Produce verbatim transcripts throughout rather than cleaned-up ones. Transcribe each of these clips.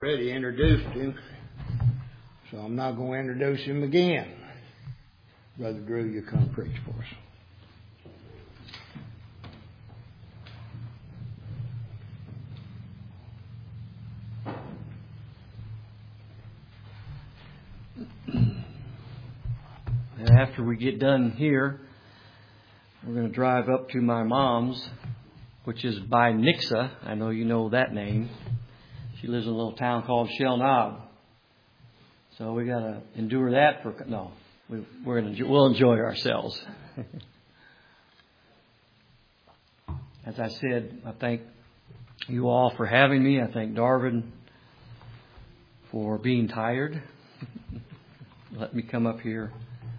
already introduced him, so I'm not going to introduce him again. Brother Drew, you come preach for us. And after we get done here, we're going to drive up to my mom's, which is by Nixa. I know you know that name. She lives in a little town called Shell Knob. So we got to endure that for no. We, we're going to we'll enjoy ourselves. As I said, I thank you all for having me. I thank Darvin for being tired. Let me come up here.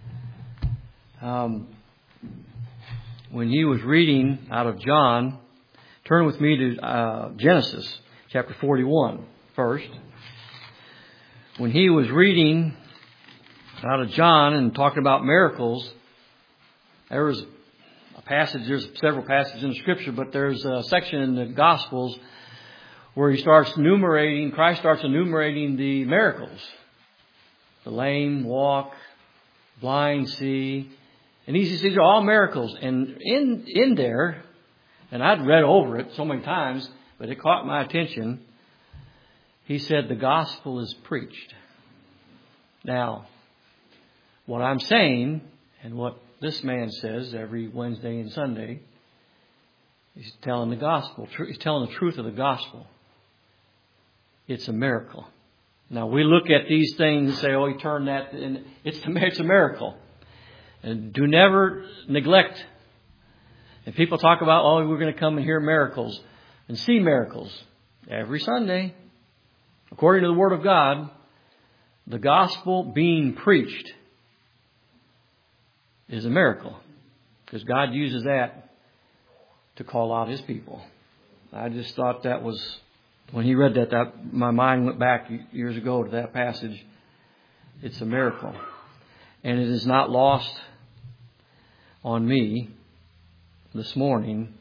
Um, when he was reading out of John, turn with me to uh, Genesis chapter forty-one first. When he was reading out of John and talking about miracles, there was a passage, there's several passages in the Scripture, but there's a section in the Gospels where he starts enumerating, Christ starts enumerating the miracles. The lame walk, blind see. And these, these are all miracles. And in in there, and I'd read over it so many times, but it caught my attention. He said the gospel is preached. Now, what I'm saying, and what this man says every Wednesday and Sunday, he's telling the gospel. He's telling the truth of the gospel. It's a miracle. Now, we look at these things and say, oh, he turned that, and it's, it's a miracle. And do never neglect. And people talk about, oh, we're going to come and hear miracles and see miracles every Sunday. According to the Word of God, the gospel being preached is a miracle. Because God uses that to call out His people. I just thought that was, when he read that, that my mind went back years ago to that passage. It's a miracle. And it is not lost on me this morning.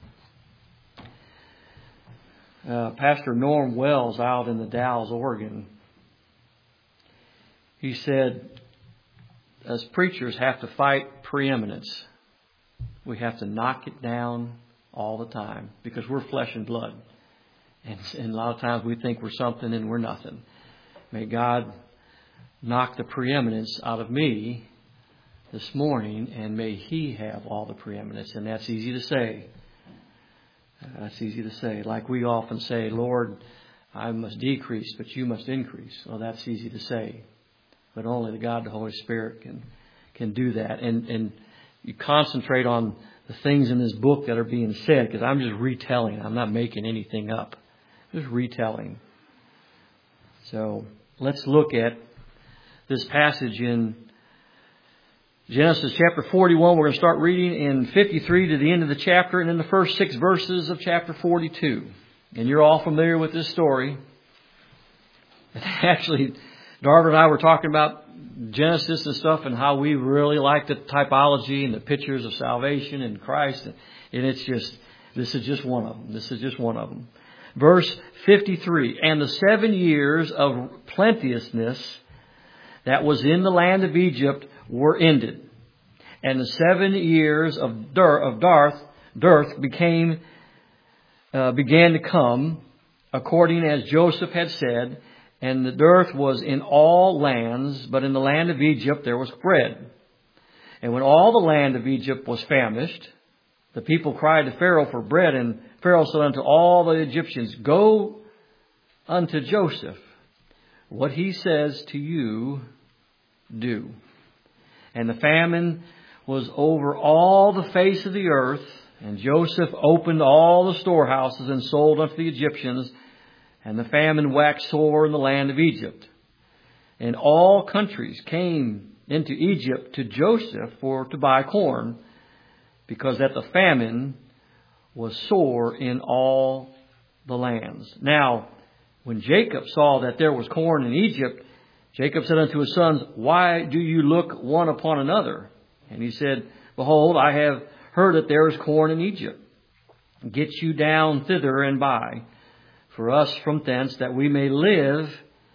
Uh, Pastor Norm Wells out in the Dalles, Oregon, he said, as preachers have to fight preeminence. We have to knock it down all the time because we're flesh and blood. And, and a lot of times we think we're something and we're nothing. May God knock the preeminence out of me this morning, and may He have all the preeminence. And that's easy to say. Uh, that's easy to say. Like we often say, Lord, I must decrease, but you must increase. Well, that's easy to say. But only the God, the Holy Spirit, can can do that. And, and you concentrate on the things in this book that are being said, because I'm just retelling. I'm not making anything up. Just retelling. So let's look at this passage in Genesis chapter forty-one. We're going to start reading in fifty-three to the end of the chapter, and in the first six verses of chapter forty-two. And you're all familiar with this story. Actually, Darvin and I were talking about Genesis and stuff and how we really like the typology and the pictures of salvation in Christ. And it's just, this is just one of them. This is just one of them. Verse fifty-three, and the seven years of plenteousness that was in the land of Egypt were ended. And the seven years of dearth, of dearth, dearth became, uh, began to come, according as Joseph had said. And the dearth was in all lands, but in the land of Egypt there was bread. And when all the land of Egypt was famished, the people cried to Pharaoh for bread. And Pharaoh said unto all the Egyptians, go unto Joseph. What he says to you, do. And the famine was over all the face of the earth. And Joseph opened all the storehouses and sold unto the Egyptians. And the famine waxed sore in the land of Egypt. And all countries came into Egypt to Joseph for to buy corn, because that the famine was sore in all the lands. Now, when Jacob saw that there was corn in Egypt, Jacob said unto his sons, why do you look one upon another? And he said, behold, I have heard that there is corn in Egypt. Get you down thither and buy for us from thence, that we may live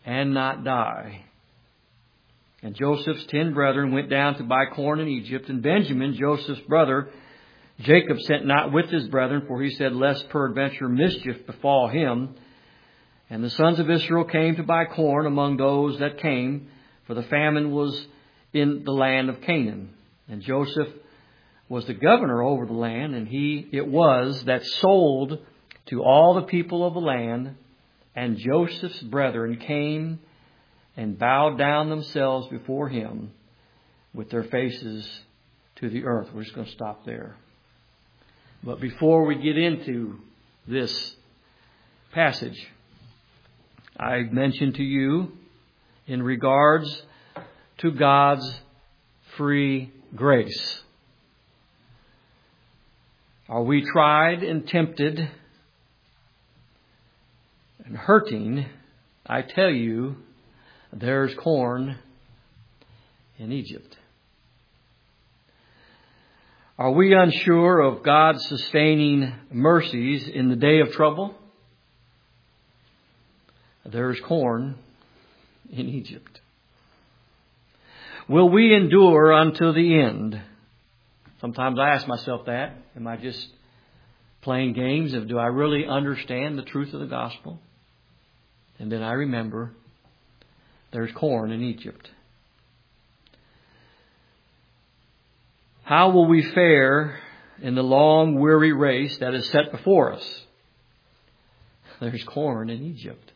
and not die. And Joseph's ten brethren went down to buy corn in Egypt. And Benjamin, Joseph's brother, Jacob sent not with his brethren, for he said, lest peradventure mischief befall him. And the sons of Israel came to buy corn among those that came, for the famine was in the land of Canaan. And Joseph was the governor over the land, and he it was that sold to all the people of the land. And Joseph's brethren came and bowed down themselves before him with their faces to the earth. We're just going to stop there. But before we get into this passage, I mentioned to you in regards to God's free grace. Are we tried and tempted and hurting? I tell you, there's corn in Egypt. Are we unsure of God's sustaining mercies in the day of trouble? There's corn in Egypt. Will we endure until the end? Sometimes I ask myself that. Am I just playing games? Of do I really understand the truth of the gospel? And then I remember there's corn in Egypt. How will we fare in the long, weary race that is set before us? There's corn in Egypt.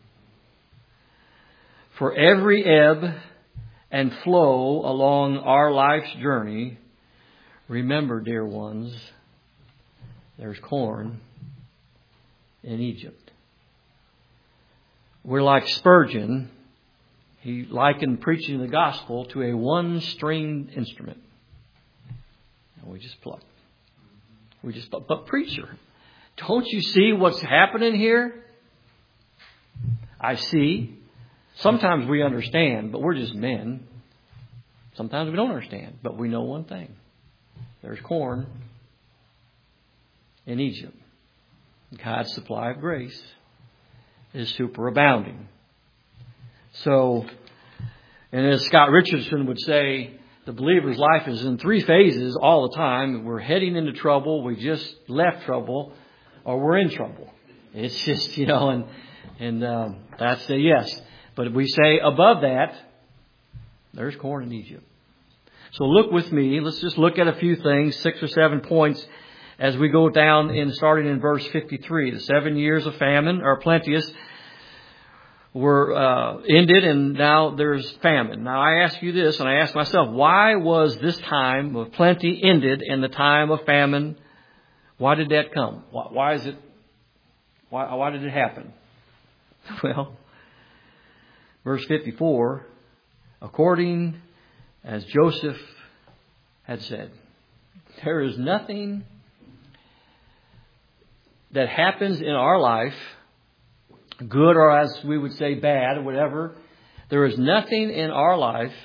For every ebb and flow along our life's journey, remember, dear ones, there's corn in Egypt. We're like Spurgeon. He likened preaching the gospel to a one-stringed instrument. And we just pluck. We just pluck. But preacher, don't you see what's happening here? I see. Sometimes we understand, but we're just men. Sometimes we don't understand, but we know one thing. There's corn in Egypt. God's supply of grace is superabounding. So, and as Scott Richardson would say, the believer's life is in three phases all the time. We're heading into trouble, we just left trouble, or we're in trouble. It's just, you know, and and um, that's the yes. But we say above that, there's corn in Egypt. So look with me. Let's just look at a few things, six or seven points, as we go down in starting in verse fifty-three. The seven years of famine are plenteous were uh, ended, and now there's famine. Now I ask you this, and I ask myself, why was this time of plenty ended and the time of famine? Why did that come? Why, why is it? Why, why did it happen? Well, verse fifty-four, according as Joseph had said, there is nothing that happens in our life, good or as we would say bad or whatever, there is nothing in our life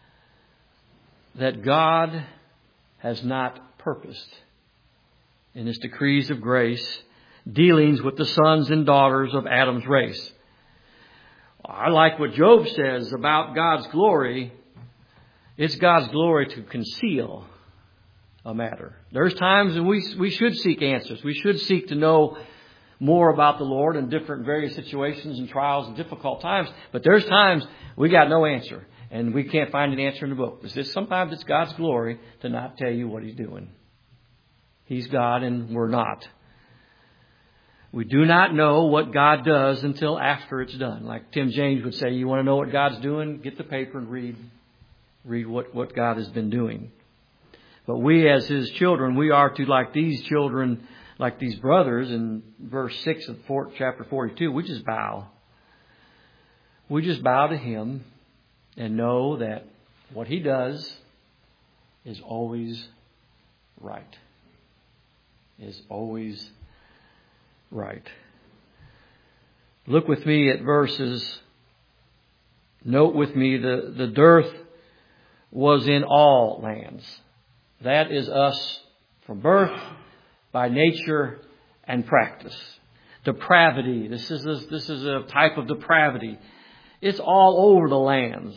that God has not purposed in His decrees of grace, dealings with the sons and daughters of Adam's race. I like what Job says about God's glory. It's God's glory to conceal a matter. There's times when we we should seek answers. We should seek to know more about the Lord in different various situations and trials and difficult times. But there's times we got no answer, and we can't find an answer in the book. It's just, sometimes it's God's glory to not tell you what He's doing. He's God and we're not. We do not know what God does until after it's done. Like Tim James would say, you want to know what God's doing? Get the paper and read. Read what, what God has been doing. But we as His children, we are to, like these children, like these brothers in verse six of chapter forty-two, we just bow. We just bow to Him and know that what He does is always right. Is always right. Look with me at verses. Note with me the, the dearth was in all lands. That is us from birth, by nature and practice. Depravity. This is a, this is a type of depravity It's all over the lands.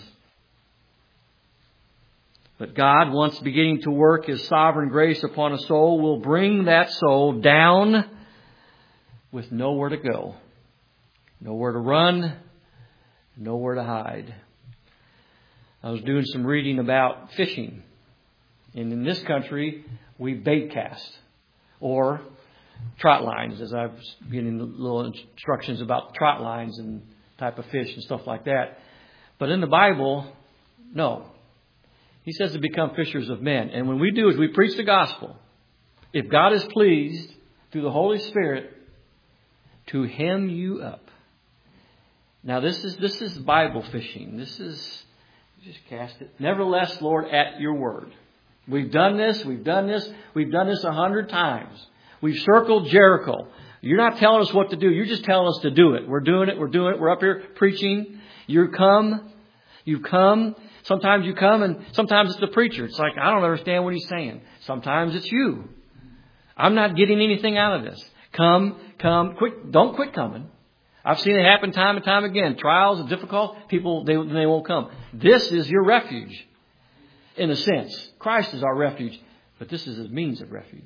But God, once beginning to work His sovereign grace upon a soul, will bring that soul down with nowhere to go, nowhere to run, nowhere to hide. I was doing some reading about fishing. And in this country, we bait cast or trot lines, as I was getting little instructions about trot lines and type of fish and stuff like that. But in the Bible, no. He says to become fishers of men. And when we do is we preach the gospel. If God is pleased through the Holy Spirit to hem you up. Now this is this is Bible fishing. This is just cast it. Nevertheless, Lord, at your word. We've done this, we've done this, we've done this a hundred times. We've circled Jericho. You're not telling us what to do. You're just telling us to do it. We're doing it. We're doing it. We're up here preaching. You come. You come. Sometimes you come and sometimes it's the preacher. It's like, I don't understand what he's saying. Sometimes it's you. I'm not getting anything out of this. Come, come, quit. Don't quit coming. I've seen it happen time and time again. Trials are difficult. People, they, they won't come. This is your refuge. In a sense, Christ is our refuge, but this is His means of refuge.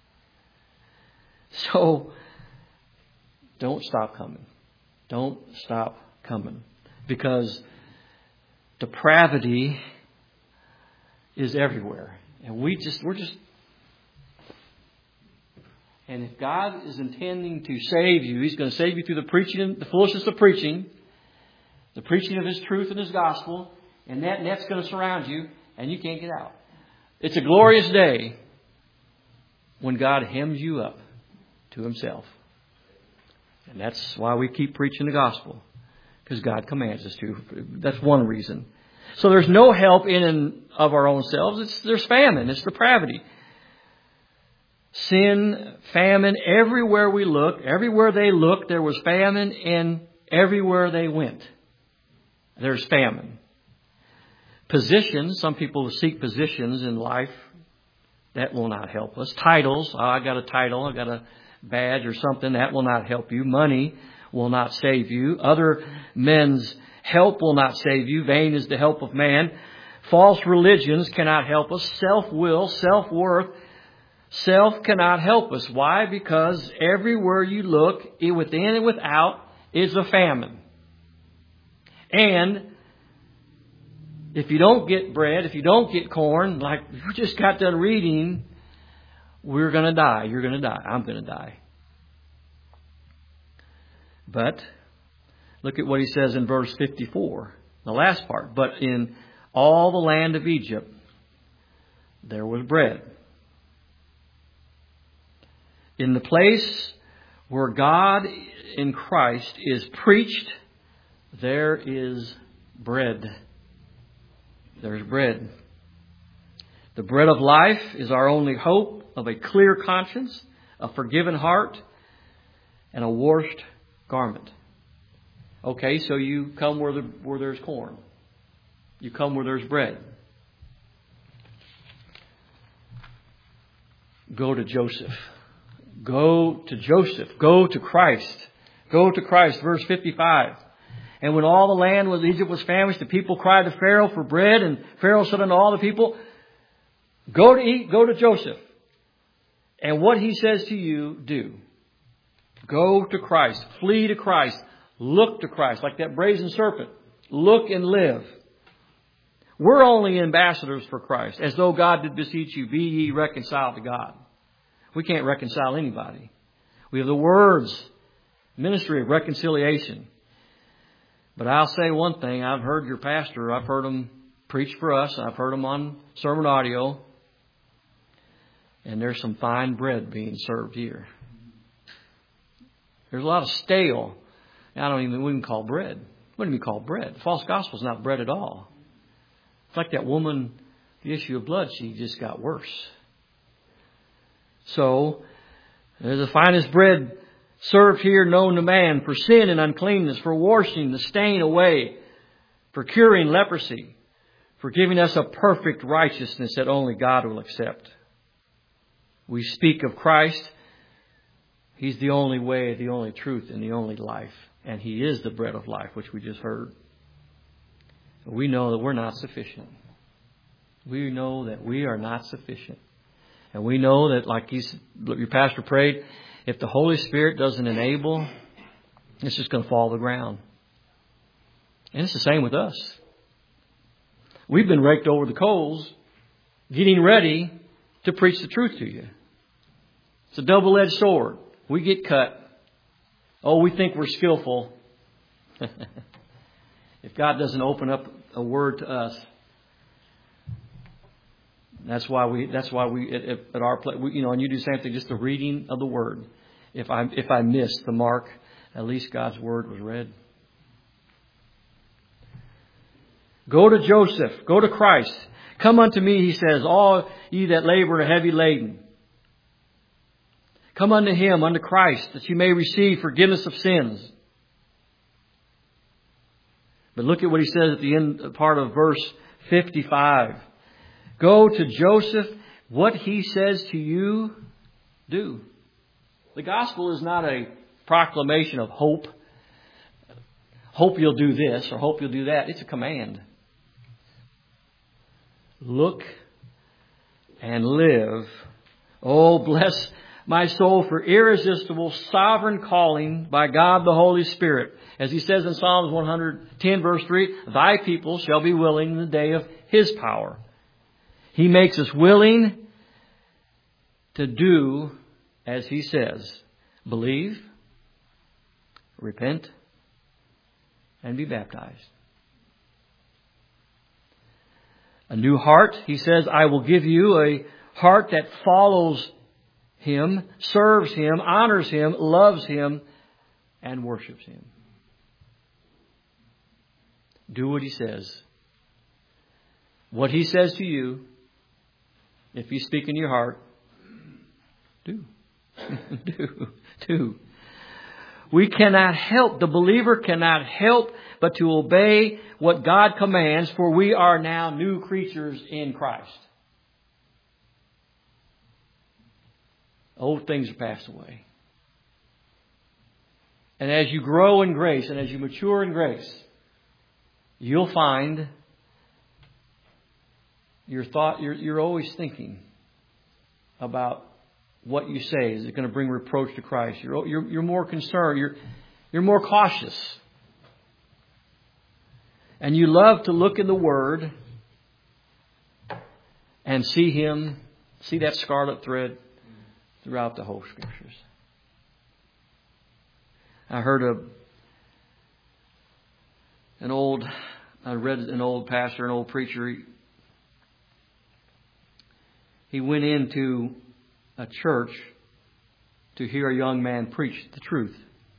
So, don't stop coming. Don't stop coming. Because depravity is everywhere. And we just, we're just, and if God is intending to save you, He's going to save you through the preaching, the foolishness of preaching, the preaching of His truth and His gospel, and that net's going to surround you, and you can't get out. It's a glorious day when God hems you up to Himself. And that's why we keep preaching the gospel. Because God commands us to. That's one reason. So there's no help in and of our own selves. It's, there's famine. It's depravity. Sin, famine, everywhere we look, everywhere they looked, there was famine, and everywhere they went, there's famine. Positions, some people seek positions in life. That will not help us. Titles, oh, I got a title, I got a badge or something, that will not help you. Money will not save you. Other men's help will not save you. Vain is the help of man. False religions cannot help us. Self-will, self-worth, self cannot help us. Why? Because everywhere you look, within and without, is a famine. And if you don't get bread, if you don't get corn, like we just got done reading, we're going to die. You're going to die. I'm going to die. But look at what he says in verse fifty-four, the last part. But in all the land of Egypt, there was bread. In the place where God in Christ is preached, there is bread. There's bread. The bread of life is our only hope of a clear conscience, a forgiven heart, and a washed garment. Okay, so you come where, the, where there's corn. You come where there's bread. Go to Joseph. Go to Joseph. Go to Christ. Go to Christ. Verse fifty-five. And when all the land of Egypt was famished, the people cried to Pharaoh for bread. And Pharaoh said unto all the people, go to eat, go to Joseph. And what he says to you, do. Go to Christ. Flee to Christ. Look to Christ. Like that brazen serpent. Look and live. We're only ambassadors for Christ. As though God did beseech you, be ye reconciled to God. We can't reconcile anybody. We have the words, ministry of reconciliation. But I'll say one thing. I've heard your pastor. I've heard him preach for us. I've heard him on sermon audio. And there's some fine bread being served here. There's a lot of stale. I don't even, we can call bread. What do you call bread? False gospel is not bread at all. It's like that woman, the issue of blood, she just got worse. So, there's the finest bread served here known to man for sin and uncleanness, for washing the stain away, for curing leprosy, for giving us a perfect righteousness that only God will accept. We speak of Christ. He's the only way, the only truth, and the only life. And He is the bread of life, which we just heard. We know that we're not sufficient. We know that we are not sufficient. And we know that, like he's, your pastor prayed, if the Holy Spirit doesn't enable, it's just going to fall to the ground. And it's the same with us. We've been raked over the coals, getting ready to preach the truth to you. It's a double-edged sword. We get cut. Oh, we think we're skillful. If God doesn't open up a word to us, that's why we. That's why we at, at our place. You know, and you do the same thing. Just the reading of the word. If I if I miss the mark, at least God's word was read. Go to Joseph. Go to Christ. Come unto me, he says, all ye that labor and are heavy laden. Come unto him, unto Christ, that you may receive forgiveness of sins. But look at what he says at the end part of verse fifty-five. Go to Joseph. What he says to you, do. The gospel is not a proclamation of hope. Hope you'll do this or hope you'll do that. It's a command. Look and live. Oh, bless my soul for irresistible, sovereign calling by God the Holy Spirit. As he says in Psalms one hundred ten, verse three, thy people shall be willing in the day of his power. He makes us willing to do as he says. Believe, repent, and be baptized. A new heart, he says, I will give you a heart that follows him, serves him, honors him, loves him, and worships him. Do what he says. What he says to you, if you speak in your heart, do. do. Do. We cannot help, the believer cannot help but to obey what God commands, for we are now new creatures in Christ. Old things are passed away. And as you grow in grace and as you mature in grace, you'll find your thought, you're, you're always thinking about what you say. Is it going to bring reproach to Christ? You're, you're, you're more concerned. You're, you're more cautious. And you love to look in the Word and see Him, see that scarlet thread throughout the whole Scriptures. I heard a an old, I read an old pastor, an old preacher. He, he went into a church to hear a young man preach the truth.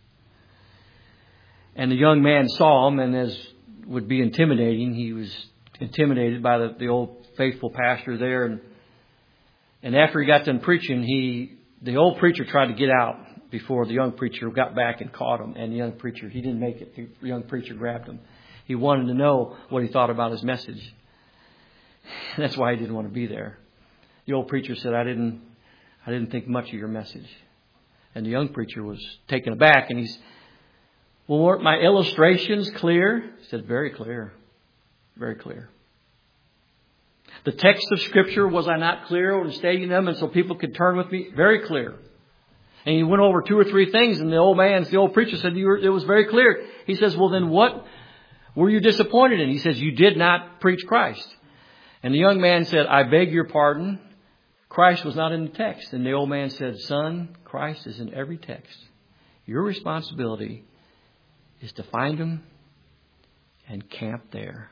And the young man saw him, and as would be intimidating, he was intimidated by the, the old faithful pastor there. And and after he got done preaching, he the old preacher tried to get out before the young preacher got back and caught him. And the young preacher, he didn't make it. The young preacher grabbed him. He wanted to know what he thought about his message. That's why he didn't want to be there. The old preacher said, I didn't I didn't think much of your message. And the young preacher was taken aback, and he's, well, weren't my illustrations clear? He said, very clear. Very clear. The text of Scripture, was I not clear in stating them and so people could turn with me? Very clear. And he went over two or three things, and the old man, the old preacher said, you were, it was very clear. He says, well, then what were you disappointed in? He says, you did not preach Christ. And the young man said, I beg your pardon. Christ was not in the text. And the old man said, son, Christ is in every text. Your responsibility is to find him and camp there.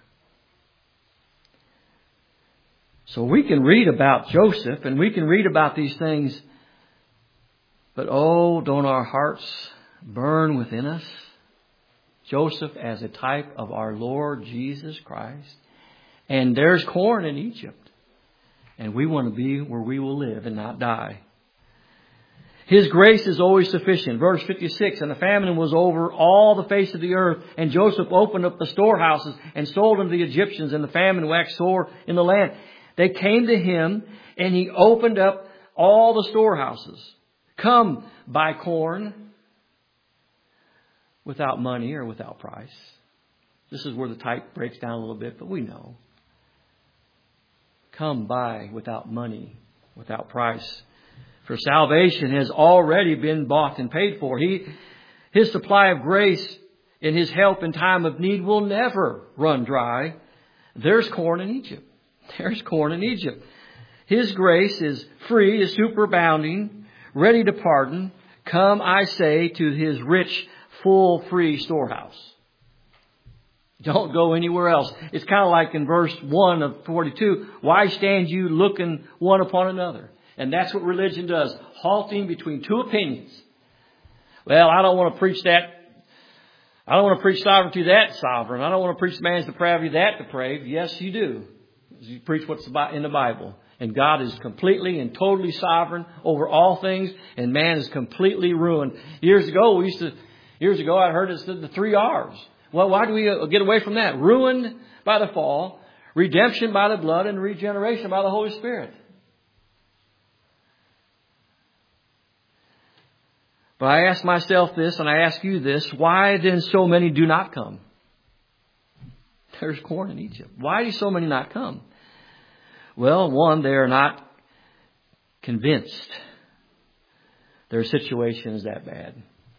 So we can read about Joseph and we can read about these things. But oh, don't our hearts burn within us? Joseph as a type of our Lord Jesus Christ. And there's corn in Egypt. And we want to be where we will live and not die. His grace is always sufficient. Verse fifty-six, and the famine was over all the face of the earth. And Joseph opened up the storehouses and sold unto the Egyptians. And the famine waxed sore in the land. They came to him and he opened up all the storehouses. Come, buy corn without money or without price. This is where the type breaks down a little bit, but we know. Come by without money, without price. For salvation has already been bought and paid for. He, His supply of grace and His help in time of need will never run dry. There's corn in Egypt. There's corn in Egypt. His grace is free, is superabounding, ready to pardon. Come, I say, to His rich, full, free storehouse. Don't go anywhere else. It's kind of like in verse one of forty-two. Why stand you looking one upon another? And that's what religion does. Halting between two opinions. Well, I don't want to preach that. I don't want to preach sovereignty that sovereign. I don't want to preach man's depravity that depraved. Yes, you do. You preach what's in the Bible. And God is completely and totally sovereign over all things. And man is completely ruined. Years ago, we used to, years ago, I heard it said the three R's. Well, why do we get away from that? Ruined by the fall, redemption by the blood, and regeneration by the Holy Spirit. But I ask myself this, and I ask you this, why then so many do not come? There's corn in Egypt. Why do so many not come? Well, one, they are not convinced their situation is that bad.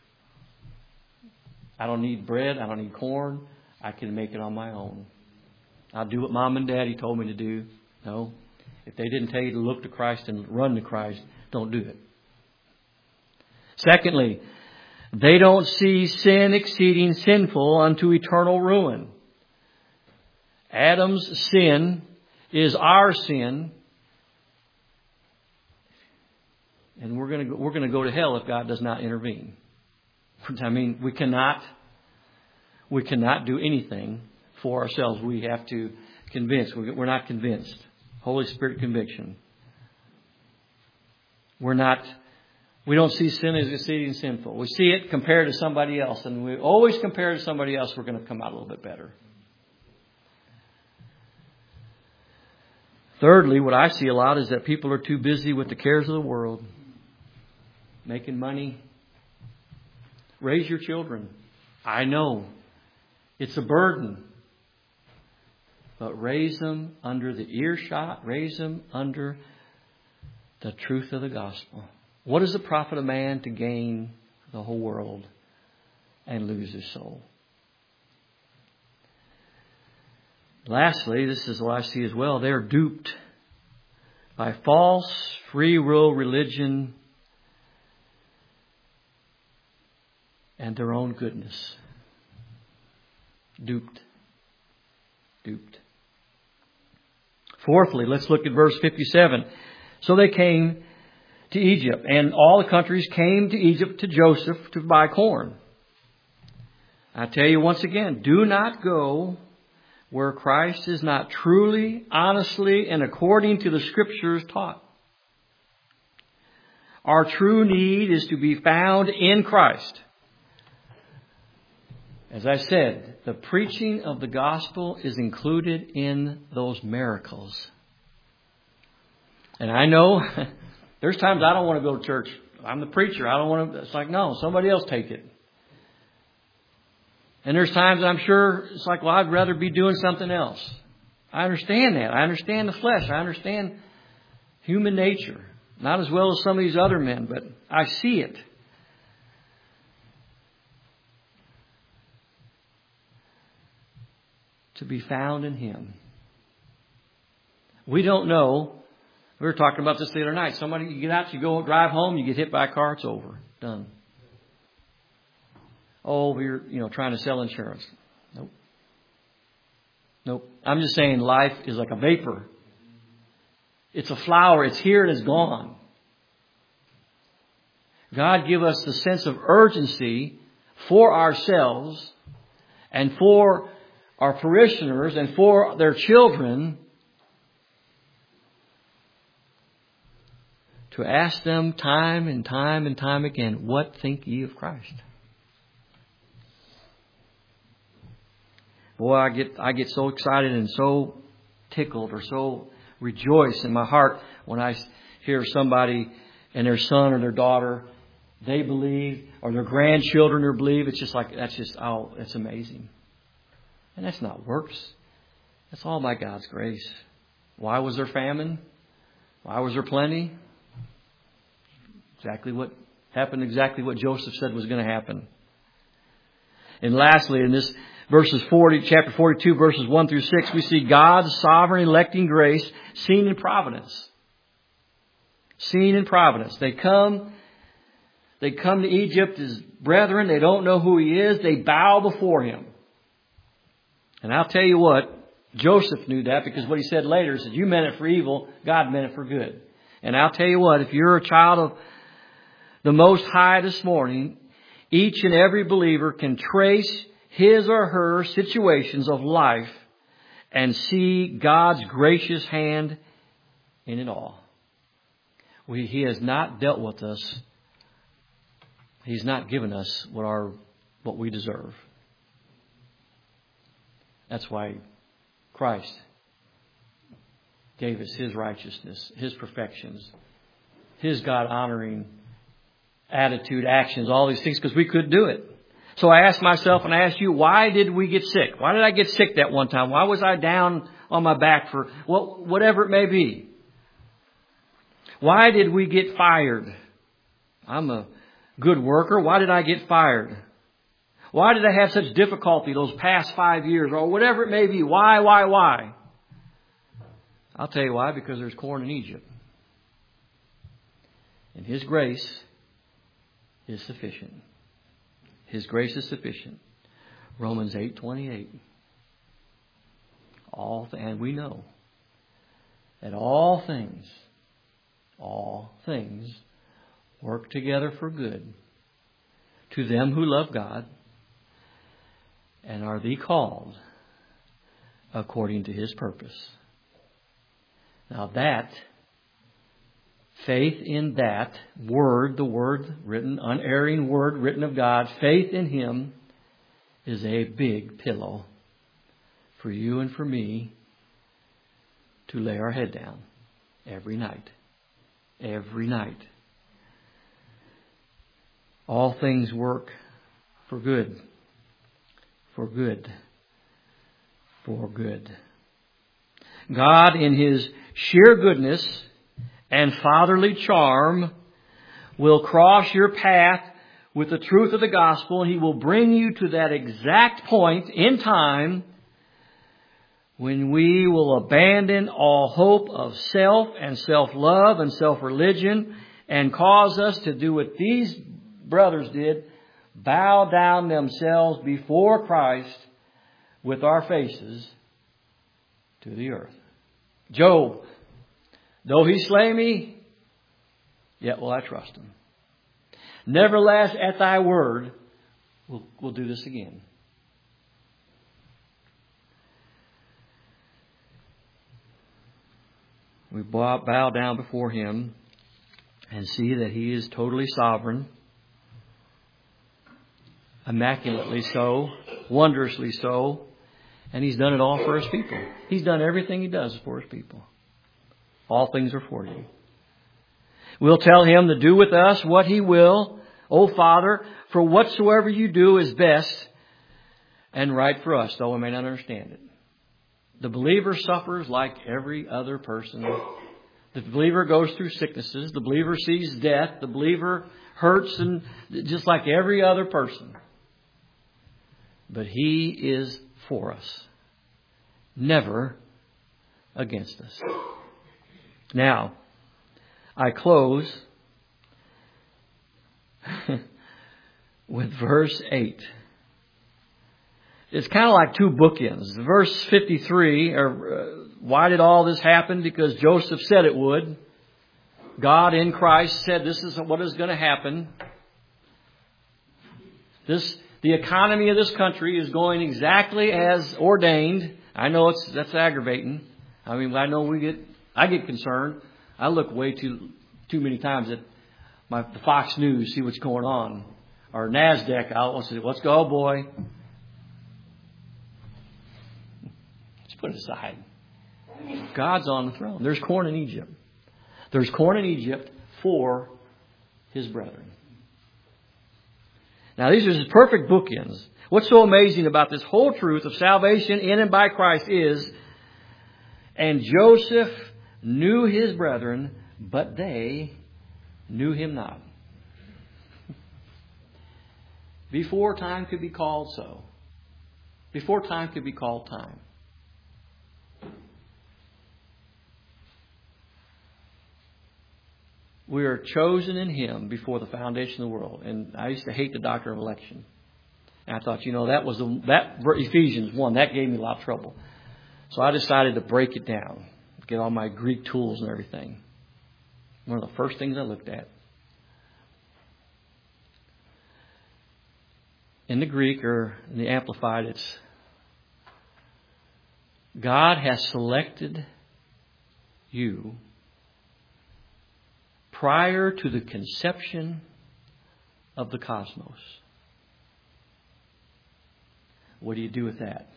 I don't need bread. I don't need corn. I can make it on my own. I'll do what Mom and Daddy told me to do. No. If they didn't tell you to look to Christ and run to Christ, don't do it. Secondly, they don't see sin exceeding sinful unto eternal ruin. Adam's sin is our sin. And we're going to we're going to go to hell if God does not intervene. I mean, we cannot, we cannot do anything for ourselves. We have to convince. We're not convinced. Holy Spirit conviction. We're not, we don't see sin as exceeding sinful. We see it compared to somebody else. And we always compare to somebody else, we're going to come out a little bit better. Thirdly, what I see a lot is that people are too busy with the cares of the world. Making money. Raise your children. I know it's a burden. But raise them under the earshot. Raise them under the truth of the gospel. What does it profit a man to gain the whole world and lose his soul? Lastly, this is what I see as well. They're duped by false free will religion and their own goodness. Duped. Duped. Fourthly, let's look at verse fifty-seven. So they came to Egypt, and all the countries came to Egypt to Joseph to buy corn. I tell you once again, do not go where Christ is not truly, honestly, and according to the Scriptures taught. Our true need is to be found in Christ. As I said, the preaching of the gospel is included in those miracles. And I know there's times I don't want to go to church. I'm the preacher. I don't want to. It's like, no, somebody else take it. And there's times I'm sure it's like, well, I'd rather be doing something else. I understand that. I understand the flesh. I understand human nature. Not as well as some of these other men, but I see it. To be found in Him. We don't know. We were talking about this the other night. Somebody, you get out, you go drive home, you get hit by a car, it's over. Done. Oh, we're, you know, trying to sell insurance. Nope. Nope. I'm just saying life is like a vapor. It's a flower. It's here and it's gone. God give us the sense of urgency for ourselves and for our parishioners and for their children to ask them time and time and time again, what think ye of Christ? Boy, I get I get so excited and so tickled or so rejoiced in my heart when I hear somebody and their son or their daughter, they believe, or their grandchildren or believe. It's just like, that's just, oh, it's amazing. And that's not works. That's all by God's grace. Why was there famine? Why was there plenty? Exactly what happened, exactly what Joseph said was going to happen. And lastly, in this verses forty, chapter forty-two, verses one through six, we see God's sovereign electing grace seen in providence. Seen in providence. They come, they come to Egypt as brethren. They don't know who he is. They bow before him. And I'll tell you what, Joseph knew that, because what he said later, he said, you meant it for evil, God meant it for good. And I'll tell you what, if you're a child of the Most High this morning, each and every believer can trace his or her situations of life and see God's gracious hand in it all. We, he has not dealt with us. He's not given us what our what we deserve. That's why Christ gave us his righteousness, his perfections, his God-honoring attitude, actions, all these things, because we couldn't do it. So I asked myself and I asked you, why did we get sick? Why did I get sick that one time? Why was I down on my back for well, whatever it may be? Why did we get fired? I'm a good worker. Why did I get fired? Why did I have such difficulty those past five years or whatever it may be? Why, why, why? I'll tell you why, because there's corn in Egypt. And his grace is sufficient. His grace is sufficient. Romans eight twenty-eight. All th- and we know that all things, all things work together for good to them who love God and are the called according to his purpose. Now that, faith in that word, the word written, unerring word written of God, faith in him is a big pillow for you and for me to lay our head down every night. Every night. All things work for good. For good. For good. God, in his sheer goodness and fatherly charm, will cross your path with the truth of the gospel. He will bring you to that exact point in time when we will abandon all hope of self and self-love and self-religion and cause us to do what these brothers did, bow down themselves before Christ with our faces to the earth. Job, though he slay me, yet will I trust him. Nevertheless, at thy word, we'll, we'll do this again. We bow, bow down before him and see that he is totally sovereign, immaculately so, wondrously so, and he's done it all for his people. He's done everything he does for his people. All things are for you. We'll tell him to do with us what he will. O Father, for whatsoever you do is best and right for us, though we may not understand it. The believer suffers like every other person. The believer goes through sicknesses. The believer sees death. The believer hurts, and just like every other person. But he is for us, never against us. Now, I close with verse eight. It's kind of like two bookends. Verse fifty-three, or, uh, why did all this happen? Because Joseph said it would. God in Christ said this is what is going to happen. This, the economy of this country is going exactly as ordained. I know it's that's aggravating. I mean, I know we get, I get concerned. I look way too too many times at my the Fox News, see what's going on, or NASDAQ. I'll say, let's go, boy. Let's put it aside. God's on the throne. There's corn in Egypt. There's corn in Egypt for his brethren. Now these are just perfect bookends. What's so amazing about this whole truth of salvation in and by Christ is, and Joseph knew his brethren, but they knew him not. Before time could be called so. Before time could be called time. We are chosen in Him before the foundation of the world. And I used to hate the doctrine of election. And I thought, you know, that was the, that Ephesians one, that gave me a lot of trouble. So I decided to break it down, get all my Greek tools and everything. One of the first things I looked at. In the Greek, or in the Amplified, it's God has selected you prior to the conception of the cosmos. What do you do with that?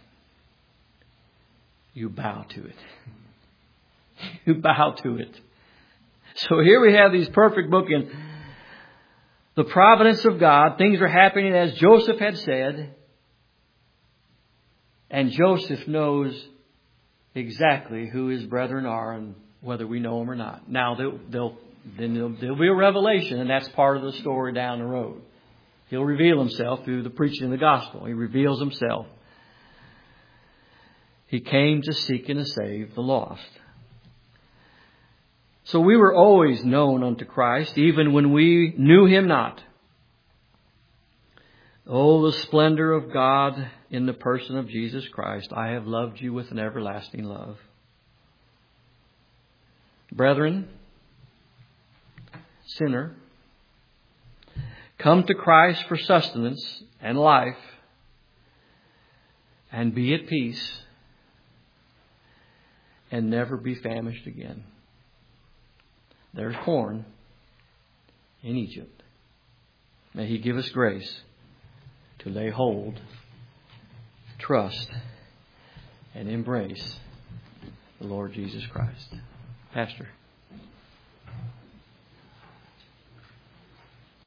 You bow to it. You bow to it. So here we have these perfect bookends. The providence of God. Things are happening as Joseph had said. And Joseph knows exactly who his brethren are and whether we know them or not. Now, they'll, they'll, then there'll, there'll be a revelation, and that's part of the story down the road. He'll reveal himself through the preaching of the gospel. He reveals himself. He came to seek and to save the lost. So we were always known unto Christ, even when we knew Him not. Oh, the splendor of God in the person of Jesus Christ. I have loved you with an everlasting love. Brethren, sinner, come to Christ for sustenance and life, and be at peace, and never be famished again. There's corn in Egypt. May He give us grace to lay hold, trust, and embrace the Lord Jesus Christ. Pastor.